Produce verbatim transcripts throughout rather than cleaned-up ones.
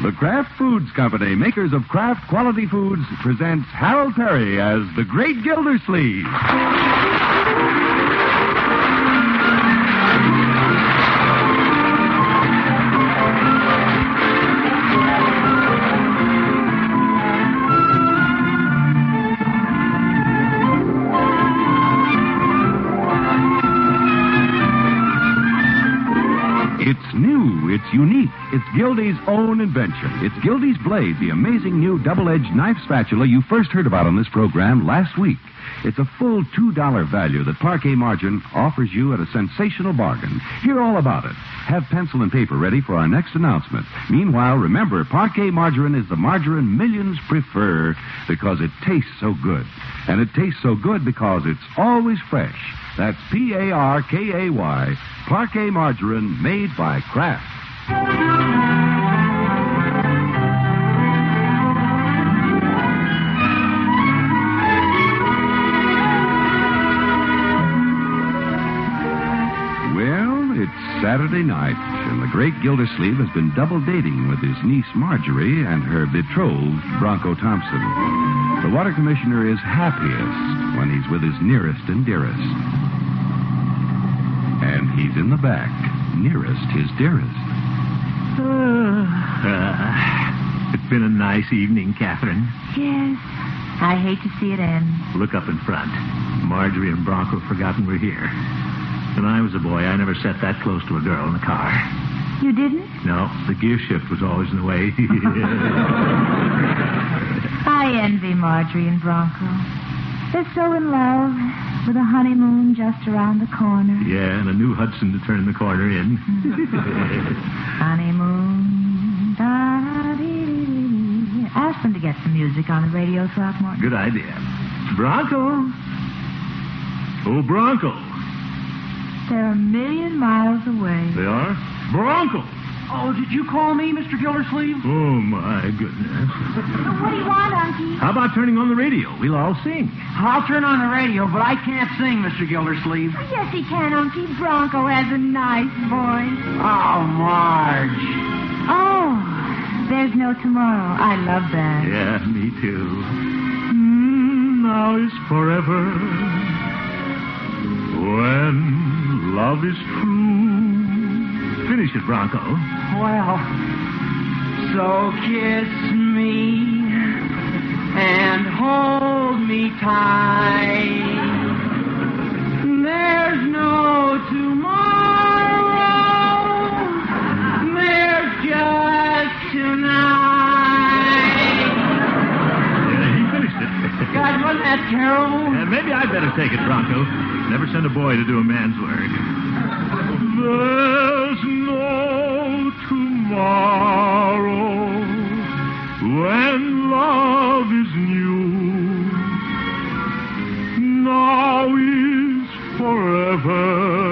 The Kraft Foods Company, makers of Kraft Quality Foods, presents Harold Perry as the Great Gildersleeve. It's new, it's unique, it's Gildy's own invention. It's Gildy's Blade, the amazing new double-edged knife spatula you first heard about on this program last week. It's a full two dollars value that Parquet Margarine offers you at a sensational bargain. Hear all about it. Have pencil and paper ready for our next announcement. Meanwhile, remember, Parquet Margarine is the margarine millions prefer because it tastes so good. And it tastes so good because it's always fresh. That's P A R K A Y, Parquet Margarine, made by Kraft. Well, it's Saturday night, and the great Gildersleeve has been double dating with his niece Marjorie and her betrothed, Bronco Thompson. The water commissioner is happiest when he's with his nearest and dearest. And he's in the back, nearest his dearest. Uh, uh, it's been a nice evening, Catherine. Yes. I hate to see it end. Look up in front. Marjorie and Bronco have forgotten we're here. When I was a boy, I never sat that close to a girl in the car. You didn't? No, the gear shift was always in the way. I envy Marjorie and Bronco. They're so in love, with a honeymoon just around the corner. Yeah, and a new Hudson to turn the corner in. Honeymoon. Da-dee-dee-dee. Ask them to get some music on the radio, Throckmorton. Good idea. Bronco. Oh, Bronco. They're a million miles away. They are? Bronco. Oh, did you call me, Mister Gildersleeve? Oh, my goodness. What do you want, Unky? How about turning on the radio? We'll all sing. I'll turn on the radio, but I can't sing, Mister Gildersleeve. Oh, yes, he can, Unky. Bronco has a nice voice. Oh, Marge. Oh, there's no tomorrow. I love that. Yeah, me too. Mm, now is forever when love is true. Finish it, Bronco. Well, so kiss me and hold me tight. There's no tomorrow. There's just tonight. Yeah, he finished it. God, wasn't that terrible? And maybe I'd better take it, Bronco. Never send a boy to do a man's work. There's no tomorrow when love is new. Now is forever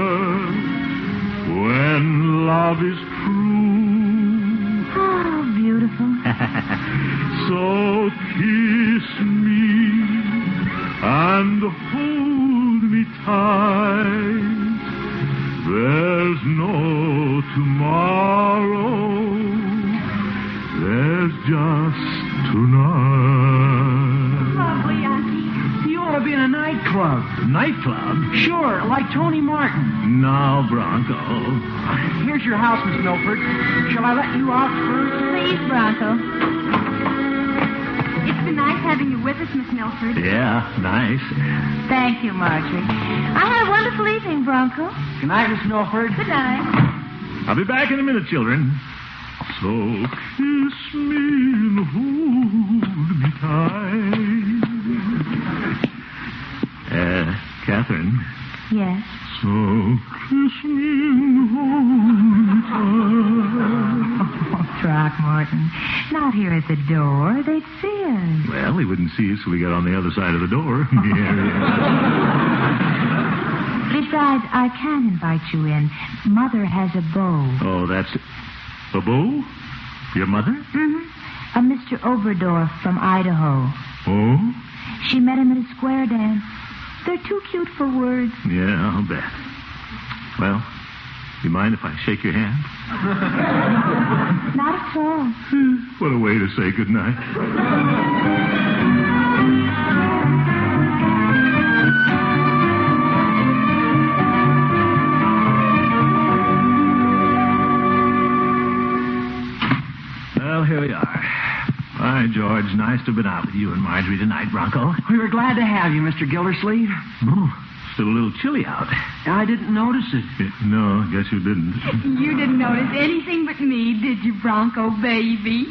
when love is true. Oh, beautiful. So kiss me and hold me tight. There's no tomorrow. There's just tonight. Lovely, Unky. You ought to be in a nightclub. Nightclub? Sure, like Tony Martin. No, Bronco. Here's your house, Miss Milford. Shall I let you out first? Please, Bronco. It's been nice having you with us, Miss Milford. Yeah, nice. Thank you, Marjorie. I had a wonderful evening, Bronco. Good night, Miss Milford. Good night. I'll be back in a minute, children. So kiss me and hold me tight. Uh, Catherine. Yes? So kiss me and hold me tight. Oh, Throckmorton. Not here at the door. They'd see us. Well, he wouldn't see us till we got on the other side of the door. Besides, I can't invite you in. Mother has a beau. Oh, that's it. A beau? Your mother? Mm-hmm. A Mister Oberdorf from Idaho. Oh? She met him at a square dance. They're too cute for words. Yeah, I'll bet. Well, You mind if I shake your hand? Not at all. What a way to say goodnight. Well, here we are. Hi, George. Nice to have been out with you and Marjorie tonight, Bronco. We were glad to have you, Mister Gildersleeve. Oh, still a little chilly out. I didn't notice it. Eh, No, I guess you didn't. You didn't notice anything but me, did you, Bronco baby?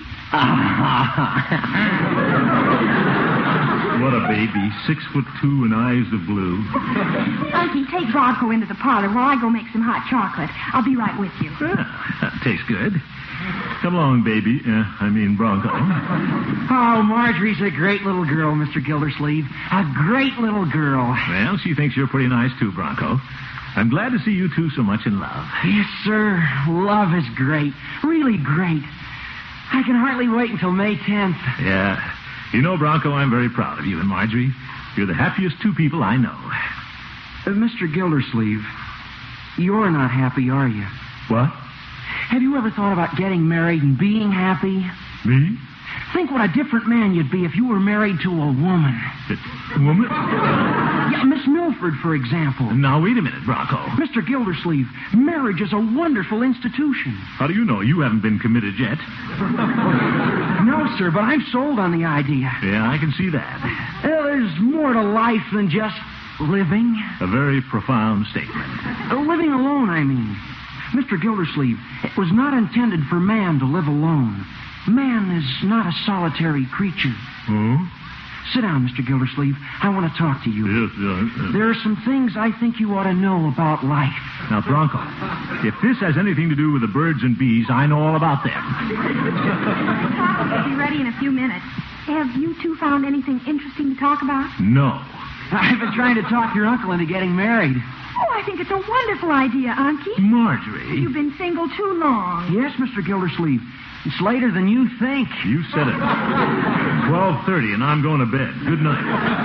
What a baby. Six foot two and eyes of blue. Unky, take Bronco into the parlor while I go make some hot chocolate. I'll be right with you. Ah, that tastes good. Come along, baby. Uh, I mean, Bronco. Oh, Marjorie's a great little girl, Mister Gildersleeve. A great little girl. Well, she thinks you're pretty nice, too, Bronco. I'm glad to see you two so much in love. Yes, sir. Love is great. Really great. I can hardly wait until May tenth. Yeah. You know, Bronco, I'm very proud of you and Marjorie. You're the happiest two people I know. Uh, Mister Gildersleeve, you're not happy, are you? What? Have you ever thought about getting married and being happy? Me? Think what a different man you'd be if you were married to a woman. A woman? Yeah, Miss Milford, for example. Now, wait a minute, Bronco. Mister Gildersleeve, marriage is a wonderful institution. How do you know? You haven't been committed yet. No, sir, but I'm sold on the idea. Yeah, I can see that. Well, there's more to life than just living. A very profound statement. Uh, living alone, I mean. Mister Gildersleeve, it was not intended for man to live alone. Man is not a solitary creature. Oh? Sit down, Mister Gildersleeve. I want to talk to you. Yes, uh, uh, There are some things I think you ought to know about life. Now, Bronco, if this has anything to do with the birds and bees, I know all about them. I'll be ready in a few minutes. Have you two found anything interesting to talk about? No. I've been trying to talk your uncle into getting married. Oh, I think it's a wonderful idea, Unky. Marjorie. You've been single too long. Yes, Mister Gildersleeve. It's later than you think. You said it. twelve thirty, and I'm going to bed. Good night.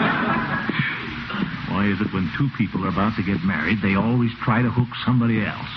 Why is it when two people are about to get married, they always try to hook somebody else?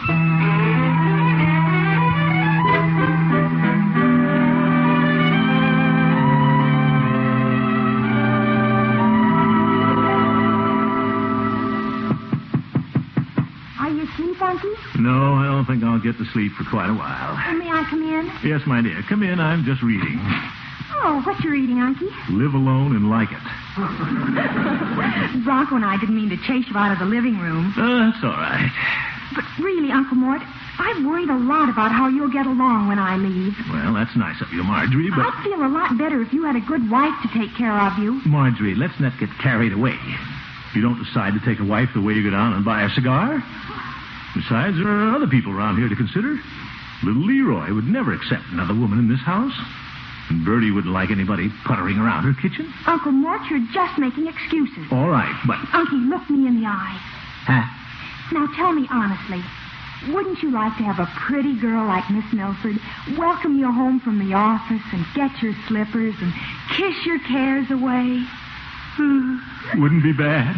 Are you asleep, Unky? No, I don't think I'll get to sleep for quite a while. Oh, may I come in? Yes, my dear. Come in. I'm just reading. Oh, what you reading, Unky? Live alone and like it. Bronco and I didn't mean to chase you out of the living room. Uh, that's all right. But really, Uncle Mort, I've worried a lot about how you'll get along when I leave. Well, that's nice of you, Marjorie, but... I'd feel a lot better if you had a good wife to take care of you. Marjorie, let's not get carried away. You don't decide to take a wife the way you go down and buy a cigar. Besides, there are other people around here to consider. Little Leroy would never accept another woman in this house. And Bertie wouldn't like anybody puttering around her kitchen. Uncle Mort, you're just making excuses. All right, but... Unky, look me in the eye. Huh? Now, tell me honestly, wouldn't you like to have a pretty girl like Miss Milford welcome you home from the office and get your slippers and kiss your cares away? Wouldn't be bad.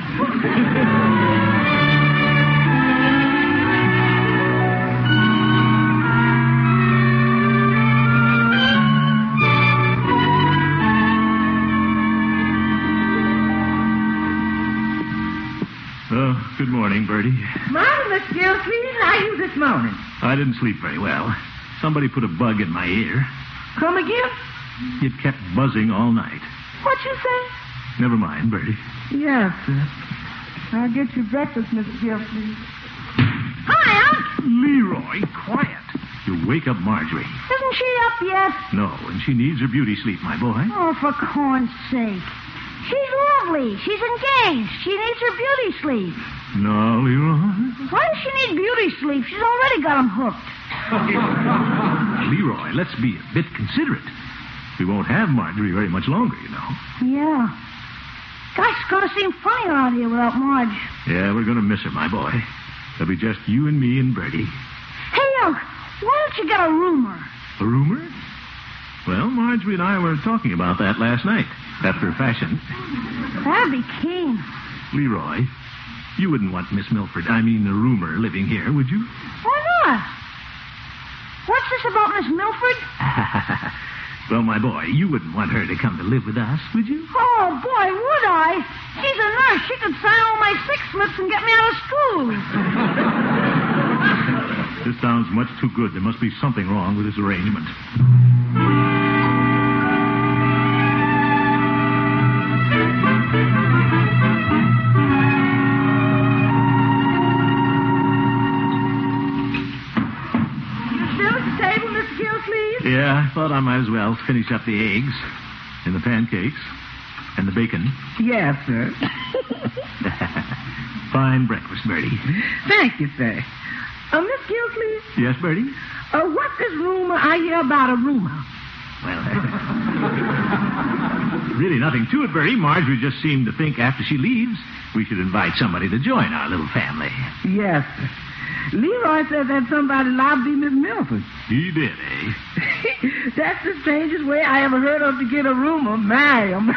Oh, good morning, Bertie. Morning, Miss Gilsleeve. How are you this morning? I didn't sleep very well. Somebody put a bug in my ear. Come again? It kept buzzing all night. What you say? Never mind, Bertie. Yes, sir. I'll get you breakfast, Miss Gilsleeve. Hi, Unc. Leroy, quiet. You'll wake up Marjorie. Isn't she up yet? No, and she needs her beauty sleep, my boy. Oh, for corn's sake. She's lovely. She's engaged. She needs her beauty sleep. No, Leroy. Why does she need beauty sleep? She's already got 'em hooked. Leroy, let's be a bit considerate. We won't have Marjorie very much longer, you know. Yeah. Gosh, it's going to seem funny out here without Marge. Yeah, we're going to miss her, my boy. There'll be just you and me and Bertie. Hey, Unc, why don't you get a rumor? A rumor? Well, Marjorie and I were talking about that last night, after fashion. That'd be keen. Leroy, You wouldn't want Miss Milford, I mean the roomer, living here, would you? Why not? What's this about Miss Milford? Well, my boy, you wouldn't want her to come to live with us, would you? Oh, boy, would I? She's a nurse. She could sign all my sick slips and get me out of school. This sounds much too good. There must be something wrong with this arrangement. Yeah, I thought I might as well finish up the eggs and the pancakes and the bacon. Yes, sir. Fine breakfast, Bertie. Thank you, sir. Uh, Miss Gilsleeve? Yes, Bertie? Uh, what's this rumor I hear about a rumor? Well, really nothing to it, Bertie. Marjorie just seemed to think after she leaves, we should invite somebody to join our little family. Yes, sir. Leroy said that somebody lobbied Miss Milford. He did, eh? That's the strangest way I ever heard of to get a rumor. Marry him.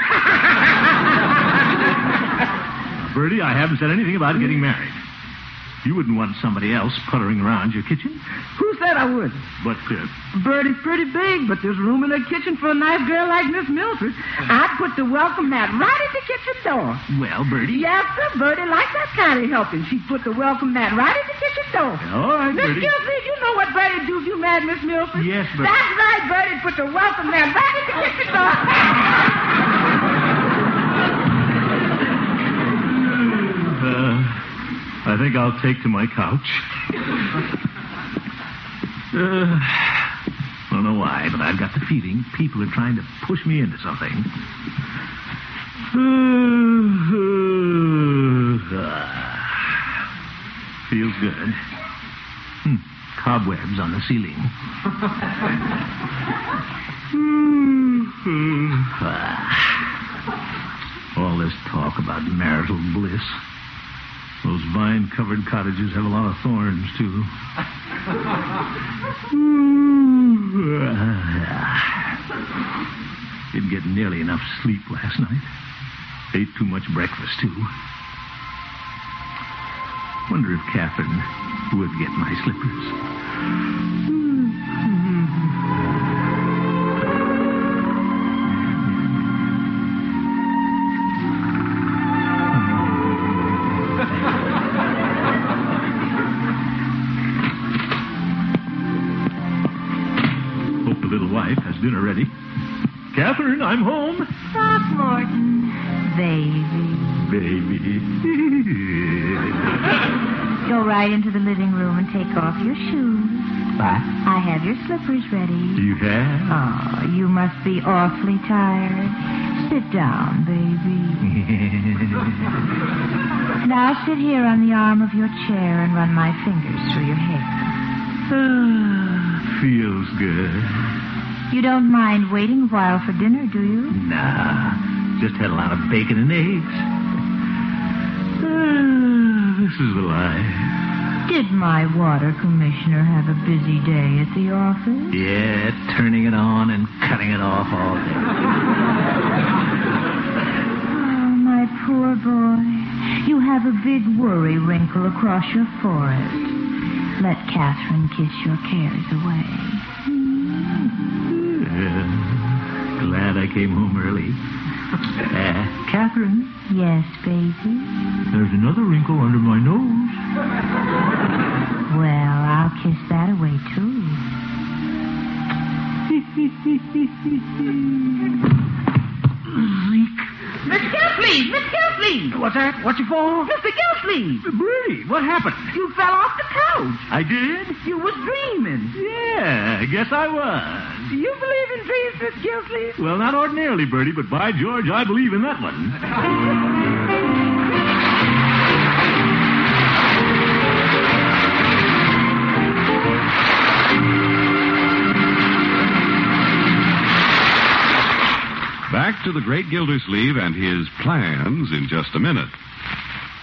Bertie, I haven't said anything about getting married. You wouldn't want somebody else puttering around your kitchen? Who said I would? But, uh... Bertie's pretty big, but there's room in the kitchen for a nice girl like Miss Milford. I'd put the welcome mat right at the kitchen door. Well, Bertie... Yes, sir, Bertie likes that kind of helping. She'd put the welcome mat right at the kitchen door. All right, Miss Bertie. Gilsleeve, you know what Bertie do if you mad Miss Milford? Yes, Bertie. That's right, Bertie. Put the welcome mat right at the kitchen door. uh... I think I'll take to my couch. uh, I don't know why, but I've got the feeling people are trying to push me into something. Feels good. Hmm. Cobwebs on the ceiling. All this talk about marital bliss. Those vine-covered cottages have a lot of thorns, too. Didn't get nearly enough sleep last night. Ate too much breakfast, too. Wonder if Catherine would get my slippers. Dinner ready. Catherine, I'm home. Throckmorton, baby. Baby. Go right into the living room and take off your shoes. What? I have your slippers ready. You have? Oh, you must be awfully tired. Sit down, baby. Now sit here on the arm of your chair and run my fingers through your hair. Feels good. You don't mind waiting a while for dinner, do you? Nah. Just had a lot of bacon and eggs. Uh, this is the life. Did my water commissioner have a busy day at the office? Yeah, turning it on and cutting it off all day. Oh, my poor boy. You have a big worry wrinkle across your forehead. Let Catherine kiss your cares away. Uh, glad I came home early. Uh, Catherine? Yes, baby? There's another wrinkle under my nose. Well, I'll kiss that away, too. Miss Gilsleeve! Miss Gilsleeve! What's that? What's your fault? Mister Gilsleeve! Bertie, what happened? You fell off the couch. I did? You was dreaming. Yeah, I guess I was. Do you believe in dreams, Miss Gilsleeve? Well, not ordinarily, Bertie, but by George, I believe in that one. Back to the great Gildersleeve and his plans in just a minute.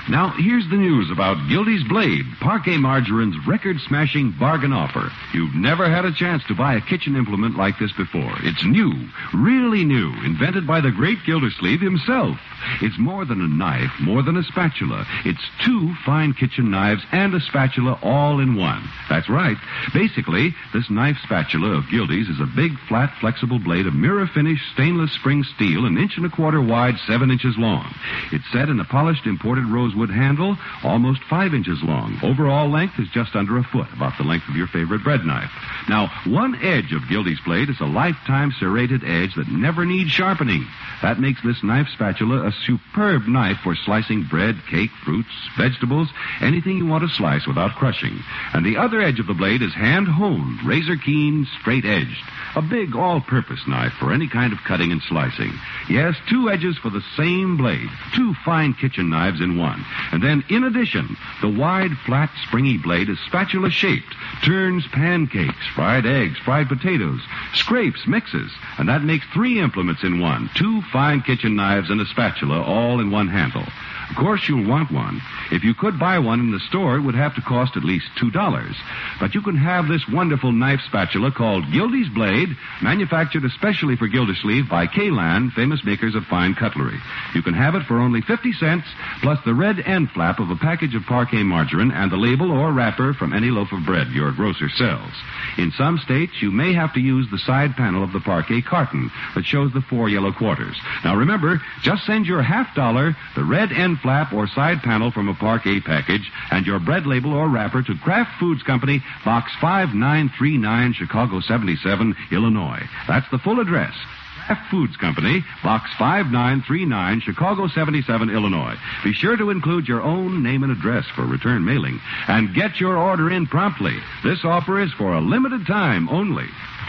Now, here's the news about Gildy's Blade, Parquet Margarine's record-smashing bargain offer. You've never had a chance to buy a kitchen implement like this before. It's new, really new, invented by the great Gildersleeve himself. It's more than a knife, more than a spatula. It's two fine kitchen knives and a spatula all in one. That's right. Basically, this knife spatula of Gildy's is a big, flat, flexible blade of mirror-finished stainless spring steel, an inch and a quarter wide, seven inches long. It's set in a polished imported rosewood handle, almost five inches long. Overall length is just under a foot, about the length of your favorite bread knife. Now, one edge of Gildy's blade is a lifetime serrated edge that never needs sharpening. That makes this knife spatula a superb knife for slicing bread, cake, fruits, vegetables, anything you want to slice without crushing. And the other edge of the blade is hand-honed, razor-keen, straight-edged. A big all-purpose knife for any kind of cutting and slicing. Yes, two edges for the same blade. Two fine kitchen knives in one. And then, in addition, the wide, flat, springy blade is spatula-shaped. Turns pancakes, fried eggs, fried potatoes, scrapes, mixes. And that makes three implements in one. Two fine kitchen knives and a spatula all in one handle. Of course, you'll want one. If you could buy one in the store, it would have to cost at least two dollars. But you can have this wonderful knife spatula called Gildy's Blade, manufactured especially for Gildersleeve by K-Land, famous makers of fine cutlery. You can have it for only fifty cents, plus the red end flap of a package of Parquet margarine and the label or wrapper from any loaf of bread your grocer sells. In some states, you may have to use the side panel of the Parquet carton that shows the four yellow quarters. Now remember, just send your half dollar, the red end flap or side panel from a Parquet package, and your bread label or wrapper to Kraft Foods Company, Box five nine three nine, Chicago seventy-seven, Illinois. That's the full address. Kraft Foods Company, Box five nine three nine, Chicago seventy-seven, Illinois. Be sure to include your own name and address for return mailing. And get your order in promptly. This offer is for a limited time only.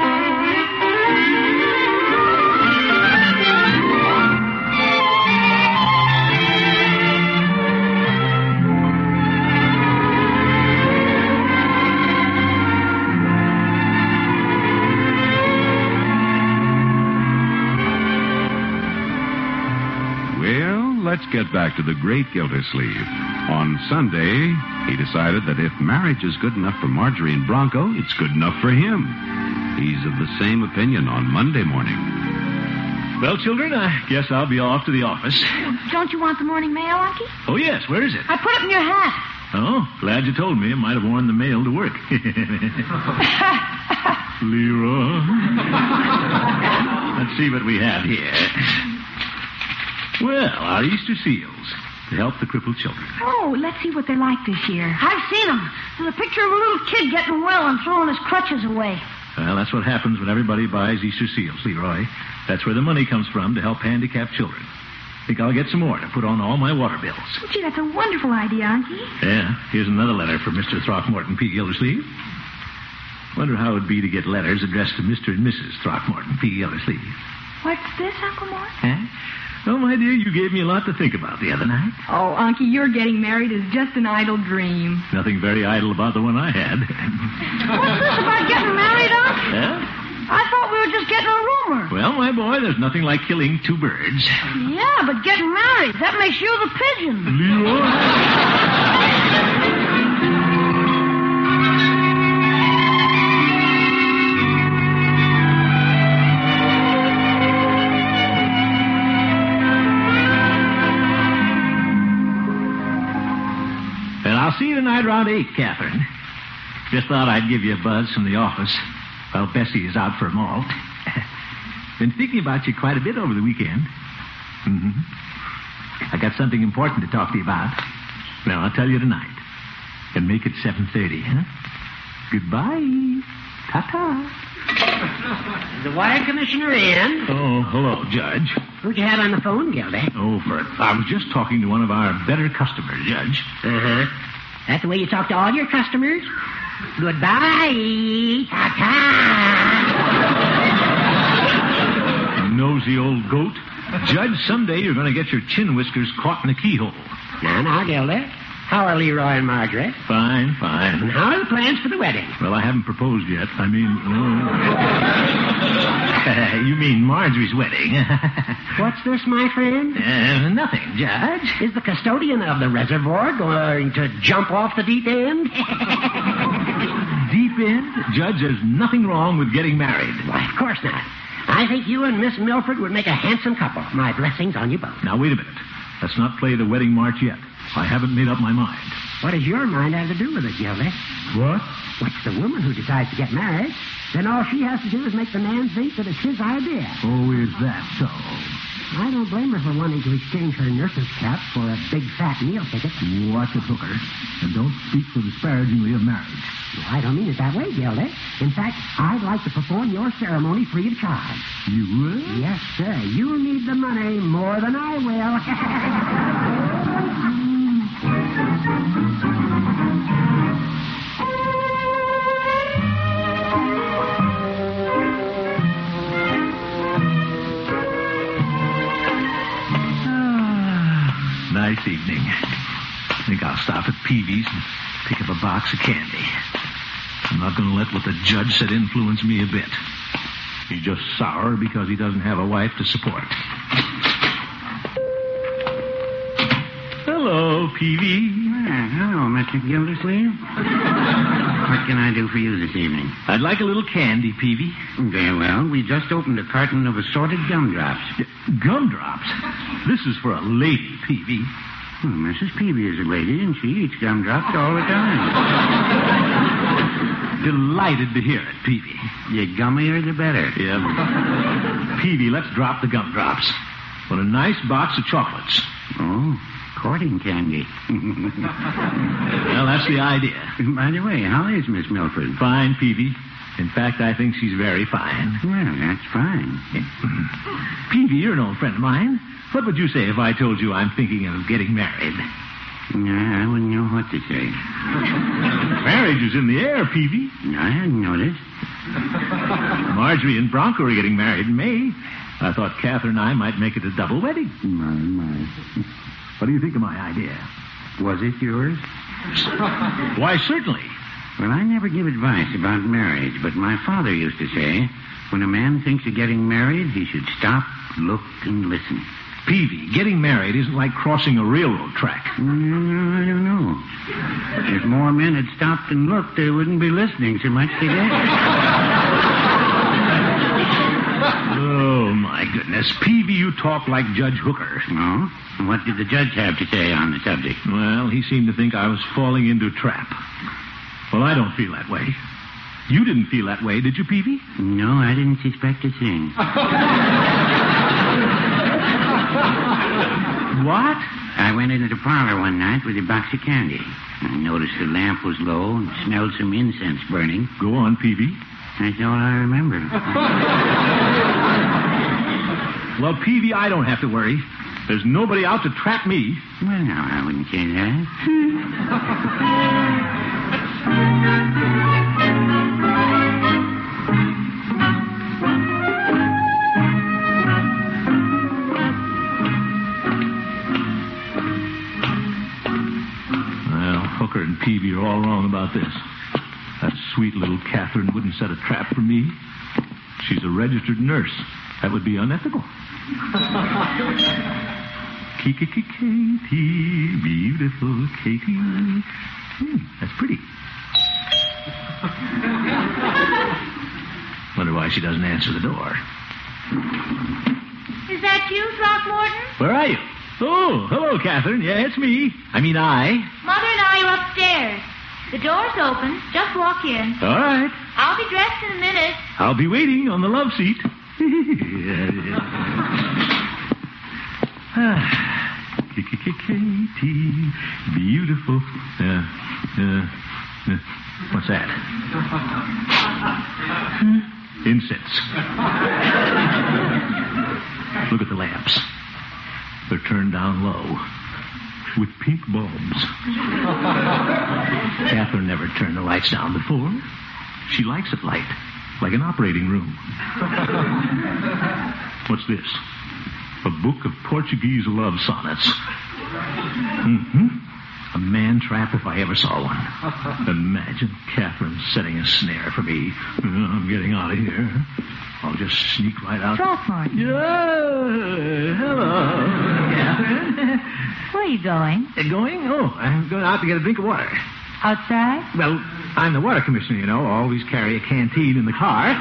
Let's get back to the great Gildersleeve. On Sunday, he decided that if marriage is good enough for Marjorie and Bronco, it's good enough for him. He's of the same opinion on Monday morning. Well, children, I guess I'll be off to the office. Don't you want the morning mail, Unky? Oh, yes. Where is it? I put it in your hat. Oh, glad you told me. I might have worn the mail to work. Leroy. Let's see what we have here. Well, our Easter seals to help the crippled children. Oh, let's see what they're like this year. I've seen them. There's a picture of a little kid getting well and throwing his crutches away. Well, that's what happens when everybody buys Easter seals, Leroy. That's where the money comes from to help handicapped children. Think I'll get some more to put on all my water bills. Oh, gee, that's a wonderful idea, Unky. Yeah, here's another letter from Mister Throckmorton P. Gildersleeve. Wonder how it'd be to get letters addressed to Mister and Missus Throckmorton P. Gildersleeve. What's this, Uncle Mort? Huh? Oh, my dear, you gave me a lot to think about the other night. Oh, Unky, your getting married is just an idle dream. Nothing very idle about the one I had. What's this about getting married, Unc? Yeah? I thought we were just getting a rumor. Well, my boy, there's nothing like killing two birds. Yeah, but getting married, that makes you the pigeon. Leroy. I'll see you tonight around eight, Catherine. Just thought I'd give you a buzz from the office while Bessie is out for a malt. Been thinking about you quite a bit over the weekend. Mm-hmm. I got something important to talk to you about. Well, I'll tell you tonight. And make it seven thirty, huh? Goodbye. Ta-ta. The water commissioner in. Oh, hello, Judge. Who'd you have on the phone, Gildy? Oh, for I was just talking to one of our better customers, Judge. Uh-huh. That's the way you talk to all your customers? Goodbye. Ta-ta. Nosy old goat. Judge, someday you're going to get your chin whiskers caught in a keyhole. Now, now, Gildy. How are Leroy and Margaret? Fine, fine. And how are the plans for the wedding? Well, I haven't proposed yet. I mean... Uh... you mean Marjorie's wedding. What's this, my friend? Uh, nothing, Judge. Is the custodian of the reservoir going to jump off the deep end? Deep end? Judge, there's nothing wrong with getting married. Why, of course not. I think you and Miss Milford would make a handsome couple. My blessings on you both. Now, wait a minute. Let's not play the wedding march yet. I haven't made up my mind. What does your mind have to do with it, Gildy? What? It's the woman who decides to get married. Then all she has to do is make the man think that it's his idea. Oh, is that so? I don't blame her for wanting to exchange her nurse's cap for a big fat meal ticket. Watch it, Hooker. And don't speak so disparagingly of marriage. Well, I don't mean it that way, Gildy. In fact, I'd like to perform your ceremony free of charge. You will? Yes, sir. You'll need the money more than I will. Nice evening. I think I'll stop at Peavy's and pick up a box of candy. I'm not going to let what the judge said influence me a bit. He's just sour because he doesn't have a wife to support. Hello, Peavy. Well, hello, Mister Gildersleeve. What can I do for you this evening? I'd like a little candy, Peavy. Very well. We just opened a carton of assorted gumdrops. Gumdrops? This is for a lady, Peavy. Well, Missus Peavy is a lady, and she eats gumdrops all the time. Delighted to hear it, Peavy. The gummier, the better. Yeah. Peavy, let's drop the gumdrops. Want a nice box of chocolates. Oh, courting candy. Well, that's the idea. By the way, how is Miss Milford? Fine, Peavy. In fact, I think she's very fine. Well, that's fine. Peavy, you're an old friend of mine. What would you say if I told you I'm thinking of getting married? Yeah, I wouldn't know what to say. Marriage is in the air, Peavy. I hadn't noticed. Marjorie and Bronco are getting married in May. I thought Catherine and I might make it a double wedding. My, my. What do you think of my idea? Was it yours? Why, certainly. Well, I never give advice about marriage, but my father used to say, when a man thinks of getting married, he should stop, look, and listen. Peavy, getting married isn't like crossing a railroad track. Mm, I don't know. If more men had stopped and looked, they wouldn't be listening so much together. Oh, my goodness. Peavy, you talk like Judge Hooker. Oh? What did the judge have to say on the subject? Well, he seemed to think I was falling into a trap. Well, I don't feel that way. You didn't feel that way, did you, Peavy? No, I didn't suspect a thing. What? I went into the parlor one night with a box of candy. I noticed the lamp was low and smelled some incense burning. Go on, Peavy. That's all I remember. Well, Peavy, I don't have to worry. There's nobody out to trap me. Well, no, I wouldn't say that. Well, Hooker and Peavy are all wrong about this. That sweet little Catherine wouldn't set a trap for me. She's a registered nurse. That would be unethical. Katie, beautiful Katie. Hmm, that's pretty. Wonder why she doesn't answer the door. Is that you, Throckmorton? Where are you? Oh, hello, Catherine. Yeah, it's me. I mean, I. Mother and I are upstairs. The door's open. Just walk in. All right. I'll be dressed in a minute. I'll be waiting on the love seat. Katie, beautiful. Uh, uh, uh, what's that? Incense. Look at the lamps. They're turned down low with pink bulbs. Catherine never turned the lights down before. She likes it light, like an operating room. What's this? A book of Portuguese love sonnets. Mm-hmm. A man trap if I ever saw one. Imagine Catherine setting a snare for me. I'm getting out of here. I'll just sneak right out. Throckmorton. Yeah, hello, Catherine. Where are you going? Uh, going? Oh, I'm going out to get a drink of water. Outside? Well, I'm the water commissioner, you know. Always carry a canteen in the car.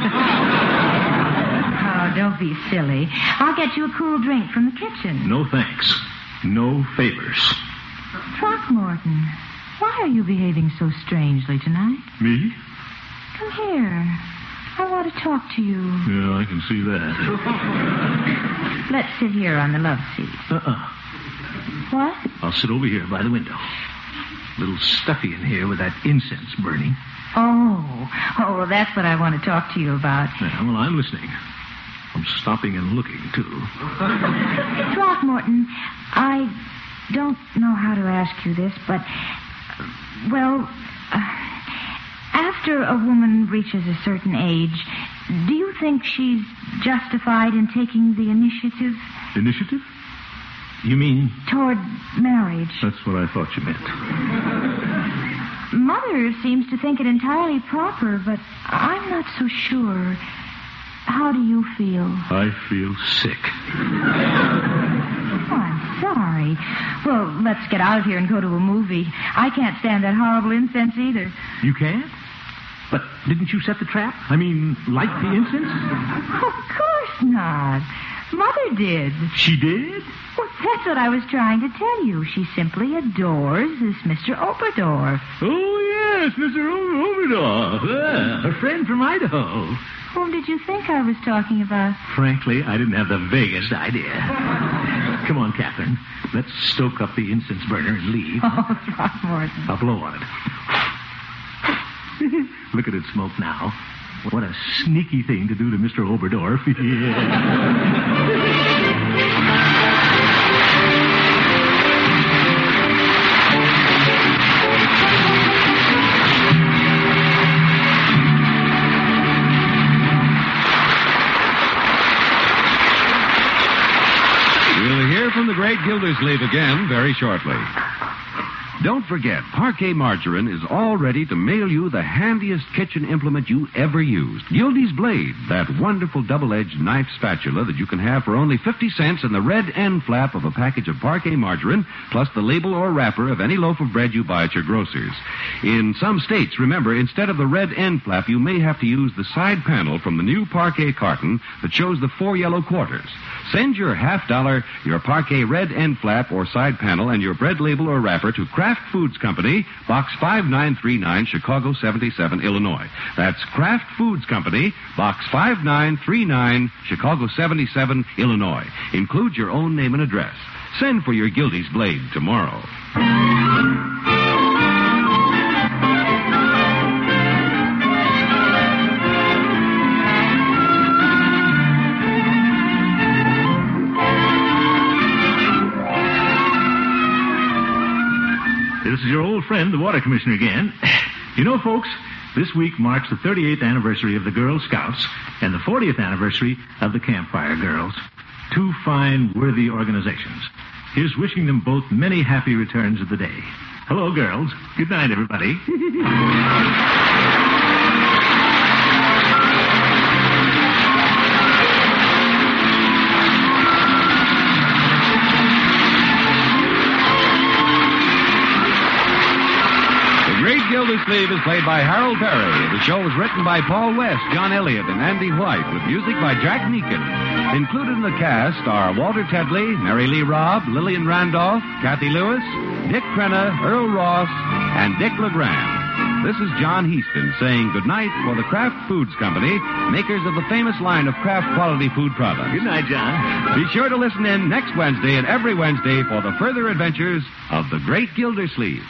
Oh, don't be silly. I'll get you a cool drink from the kitchen. No thanks. No favors. Throckmorton, why are you behaving so strangely tonight? Me? Come here. I want to talk to you. Yeah, I can see that. Let's sit here on the love seat. Uh-uh. What? I'll sit over here by the window. A little stuffy in here with that incense burning. Oh. Oh, well, that's what I want to talk to you about. Yeah, well, I'm listening. I'm stopping and looking, too. Throckmorton, I don't know how to ask you this, but, well, uh, after a woman reaches a certain age, do you think she's justified in taking the initiative? Initiative? You mean? Toward marriage. That's what I thought you meant. Mother seems to think it entirely proper, but I'm not so sure. How do you feel? I feel sick. Oh, I'm sorry. Well, let's get out of here and go to a movie. I can't stand that horrible incense either. You can't? But didn't you set the trap? I mean, light the incense? Of course not. Mother did. She did? Well, that's what I was trying to tell you. She simply adores this Mister Oberdorf. Oh, yes, Mister Oberdorf. Yeah, a friend from Idaho. Whom did you think I was talking about? Frankly, I didn't have the vaguest idea. Come on, Catherine. Let's stoke up the incense burner and leave. Oh, Throckmorton. I'll blow on it. Look at it smoke now. What a sneaky thing to do to Mister Oberdorf. We'll hear from the great Gildersleeve again very shortly. Don't forget, Parquet Margarine is all ready to mail you the handiest kitchen implement you ever used. Gildy's Blade, that wonderful double-edged knife spatula that you can have for only fifty cents in the red end flap of a package of Parquet Margarine, plus the label or wrapper of any loaf of bread you buy at your grocer's. In some states, remember, instead of the red end flap, you may have to use the side panel from the new Parquet carton that shows the four yellow quarters. Send your half dollar, your Parquet red end flap or side panel, and your bread label or wrapper to Kraft Foods Company, Box five nine three nine, Chicago seventy-seven, Illinois. That's Kraft Foods Company, Box five nine three nine, Chicago seventy-seven, Illinois. Include your own name and address. Send for your Gildy's Blade tomorrow. This is your old friend, the water commissioner again. You know, folks, this week marks the thirty-eighth anniversary of the Girl Scouts and the fortieth anniversary of the Campfire Girls. Two fine, worthy organizations. Here's wishing them both many happy returns of the day. Hello, girls. Good night, everybody. Gildersleeve is played by Harold Perry. The show was written by Paul West, John Elliott, and Andy White, with music by Jack Meakin. Included in the cast are Walter Tedley, Mary Lee Robb, Lillian Randolph, Kathy Lewis, Dick Crenna, Earl Ross, and Dick LeGrand. This is John Heaston saying goodnight for the Kraft Foods Company, makers of the famous line of Kraft quality food products. Good night, John. Be sure to listen in next Wednesday and every Wednesday for the further adventures of the great Gildersleeve.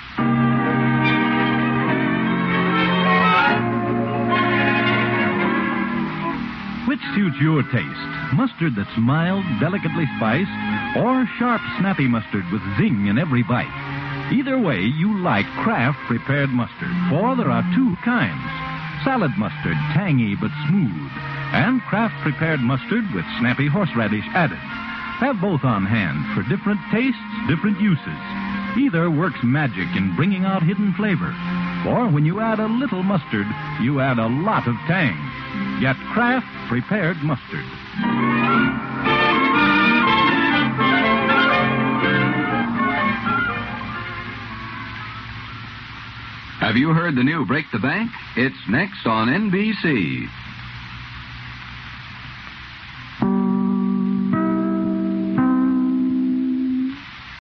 Which suits your taste? Mustard that's mild, delicately spiced, or sharp, snappy mustard with zing in every bite? Either way, you like Kraft prepared mustard, for there are two kinds. Salad mustard, tangy but smooth, and Kraft prepared mustard with snappy horseradish added. Have both on hand for different tastes, different uses. Either works magic in bringing out hidden flavor. For when you add a little mustard, you add a lot of tang. Get Kraft Prepared Mustard. Have you heard the new Break the Bank? It's next on N B C.